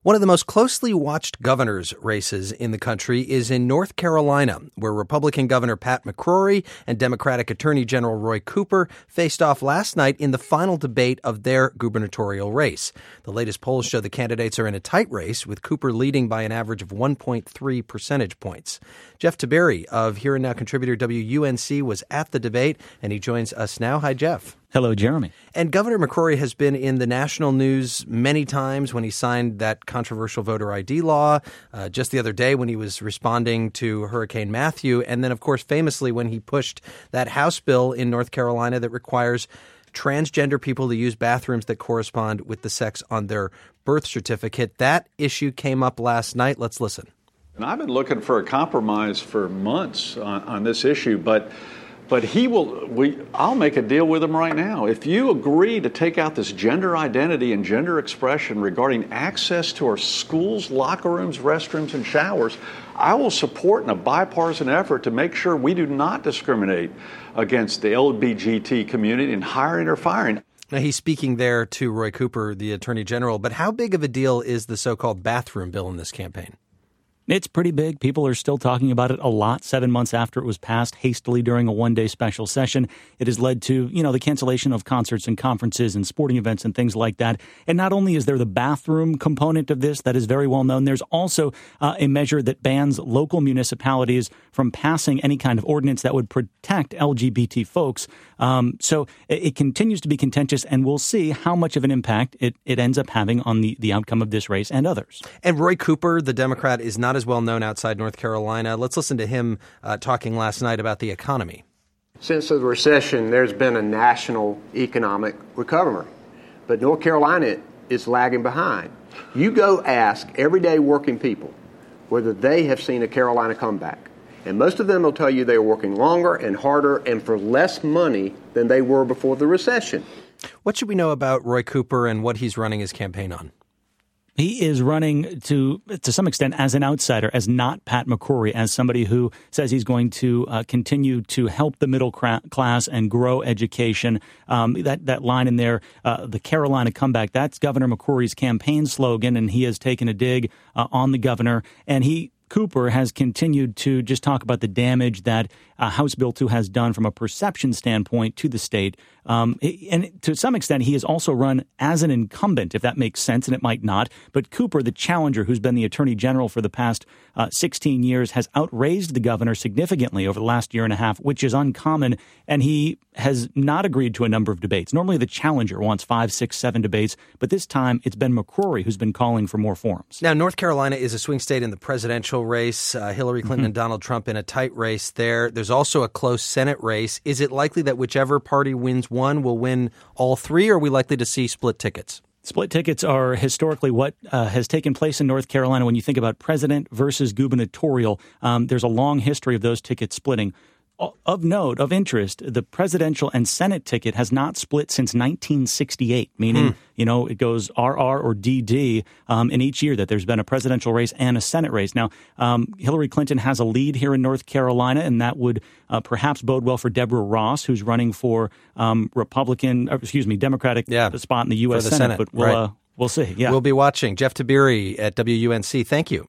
One of the most closely watched governor's races in the country is in North Carolina, where Republican Governor Pat McCrory and Democratic Attorney General Roy Cooper faced off last night in the final debate of their gubernatorial race. The latest polls show the candidates are in a tight race, with Cooper leading by an average of 1.3 percentage points. Jeff Tiberi of Here and Now contributor WUNC was at the debate, and he joins us now. Hi, Jeff. Hello, Jeremy. And Governor McCrory has been in the national news many times when he signed that controversial voter ID law, just the other day when he was responding to Hurricane Matthew, and then, of course, famously when he pushed that House bill in North Carolina that requires transgender people to use bathrooms that correspond with the sex on their birth certificate. That issue came up last night. Let's listen. And I've been looking for a compromise for months on this issue, but I'll make a deal with him right now. If you agree to take out this gender identity and gender expression regarding access to our schools, locker rooms, restrooms, and showers, I will support in a bipartisan effort to make sure we do not discriminate against the LGBT community in hiring or firing. Now, he's speaking there to Roy Cooper, the Attorney General, but how big of a deal is the so-called bathroom bill in this campaign? It's pretty big. People are still talking about it a lot 7 months after it was passed hastily during a one-day special session. It has led to, the cancellation of concerts and conferences and sporting events and things like that. And not only is there the bathroom component of this that is very well known, there's also a measure that bans local municipalities from passing any kind of ordinance that would protect LGBT folks. So it continues to be contentious, and we'll see how much of an impact it ends up having on the outcome of this race and others. And Roy Cooper, the Democrat, is not as well known outside North Carolina. Let's listen to him talking last night about the economy. Since the recession, there's been a national economic recovery, but North Carolina is lagging behind. You go ask everyday working people whether they have seen a Carolina comeback, and most of them will tell you they are working longer and harder and for less money than they were before the recession. What should we know about Roy Cooper and what he's running his campaign on? He is running to some extent as an outsider, as not Pat McCrory, as somebody who says he's going to continue to help the middle class and grow education. That line in there, the Carolina comeback, that's Governor McCrory's campaign slogan, and he has taken a dig on the governor. And Cooper has continued to just talk about the damage that House Bill 2 has done from a perception standpoint to the state. And to some extent, he has also run as an incumbent, if that makes sense, and it might not. But Cooper, the challenger, who's been the attorney general for the past 16 years, has outraised the governor significantly over the last year and a half, which is uncommon. And he has not agreed to a number of debates. Normally, the challenger wants 5, 6, 7 debates. But this time, it's been McCrory who's been calling for more forums. Now, North Carolina is a swing state in the presidential race. Hillary Clinton and Donald Trump in a tight race there. There's also a close Senate race. Is it likely that whichever party wins one will win all three, or are we likely to see split tickets? Split tickets are historically what has taken place in North Carolina when you think about president versus gubernatorial. There's a long history of those tickets splitting. Of note, of interest, the presidential and Senate ticket has not split since 1968, meaning, it goes RR or DD in each year that there's been a presidential race and a Senate race. Now, Hillary Clinton has a lead here in North Carolina, and that would perhaps bode well for Deborah Ross, who's running for Democratic spot in the U.S. Senate. But we'll see. Yeah. We'll be watching. Jeff Tiberi at WUNC. Thank you.